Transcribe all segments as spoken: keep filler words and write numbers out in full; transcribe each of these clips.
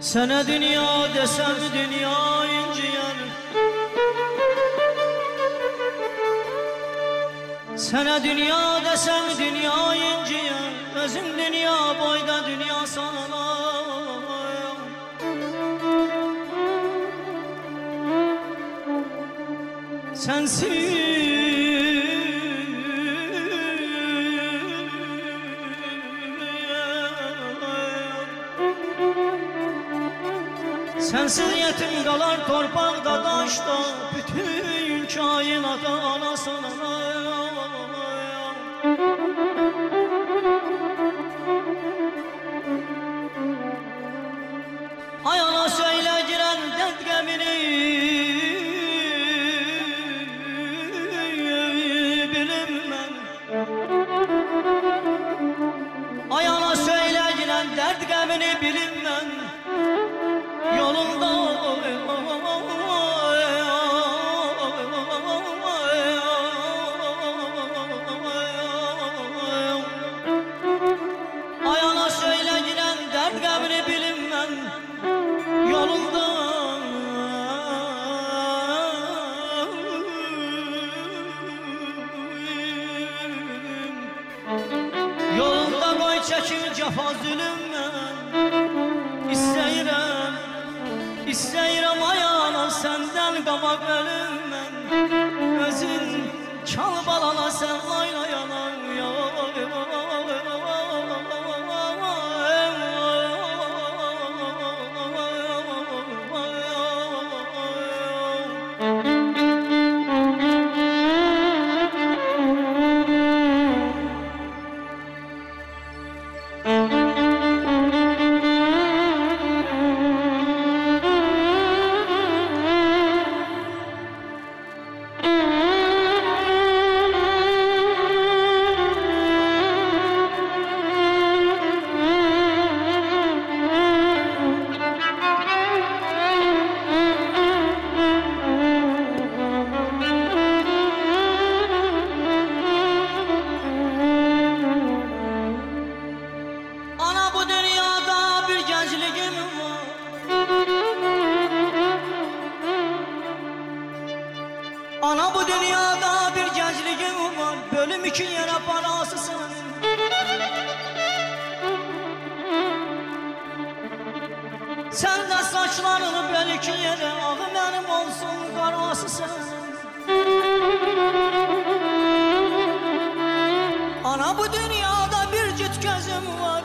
Sana dünya desem dünya inciyer, sana dünya desem dünya inciyer, özüm dünya boyda dünya sana. Sensiz Sensiz yetim kalar torpakta taşta, bütün kainata ana sana. Ay ana söyle giren dert gemini bilinmem. Ay ana söyle giren dert gemini bilinmem. Yolunda ayağına söyle giren dert gavri bilinmem. Yolunda yolunda koy çekil cefa zulümden. İsteyirem İsteyirəm ayağına senden qabaq ölümmən. Özün çal balana sen laylayana. Ana bu dünyada bir gençliğim var, bölüm iki yere parası senin. Sen de saçlarını böl iki yere, ağı benim olsun karası senin. Ana bu dünyada bir cüt gözüm var,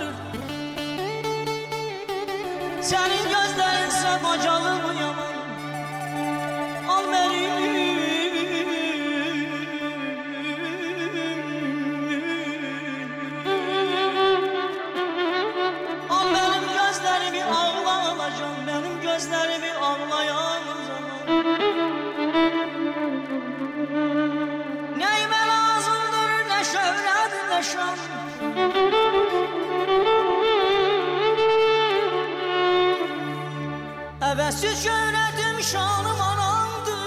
senin gözlerinse bacalım yaman. Al beni benim gözlerimi ağlayan zaman. Neyime lazımdır ne şöhret ne şan, evesiz şöhretim şanım anandı.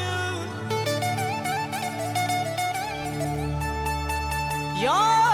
Ya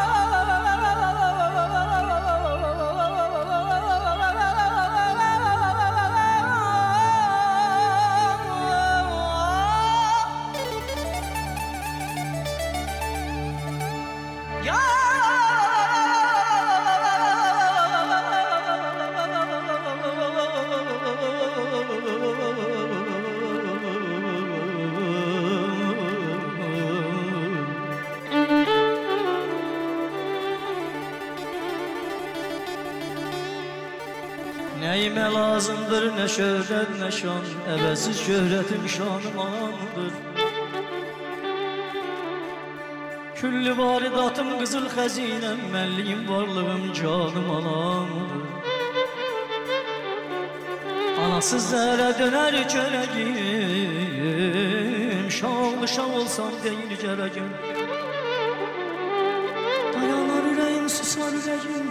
neyime lazımdır ne şöhret ne şan, evesiz şöhretim şanım anamdır. Küllü varidatım kızıl hazinem, melliyim varlığım canım anamdır. Anasız zerre döner köleğim, şağlı şağ olsam değil gereğim. Dayanar yüreğim susar yüreğim,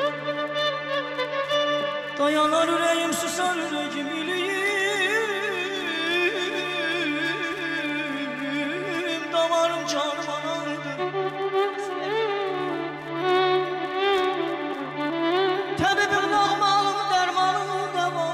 dayanar yüreğim susar yüreğim iliyim. Damarım canım anamdır. Tabibim, nağmalım, dermanım da var.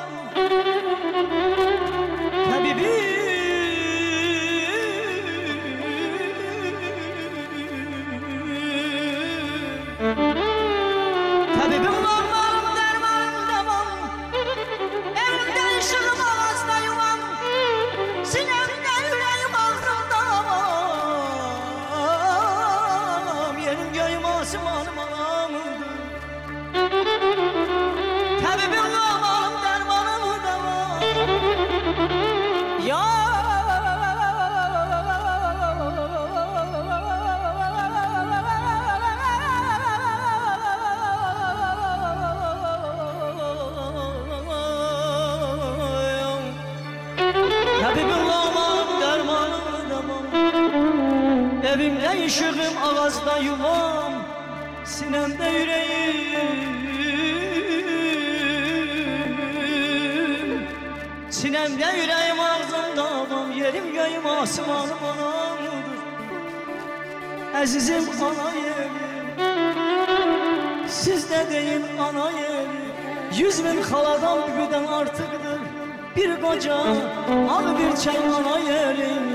asmanım anamdır. Tabibim amalım dermanım da var. Ya Tabibim amalım dermanım da var. Evimde ışığım, ağızda yuvam, sinemde yüreğim. Sinemde yüreğim, ağzımda ağam, yerim göğüm, asmanım anamdır. Əzizim ana yerim, siz de deyin ana yerim. Yüz bin xaladan büyüden artıqdır bir koca, al bir çay ana yerim.